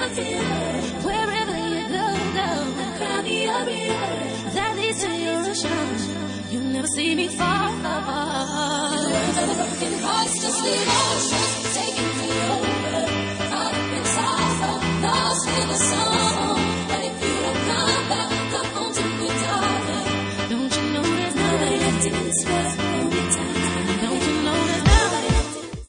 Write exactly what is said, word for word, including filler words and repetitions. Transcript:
Wherever you go, go. That leads to your ocean. You never see me fall. Broken hearts just leave ocean.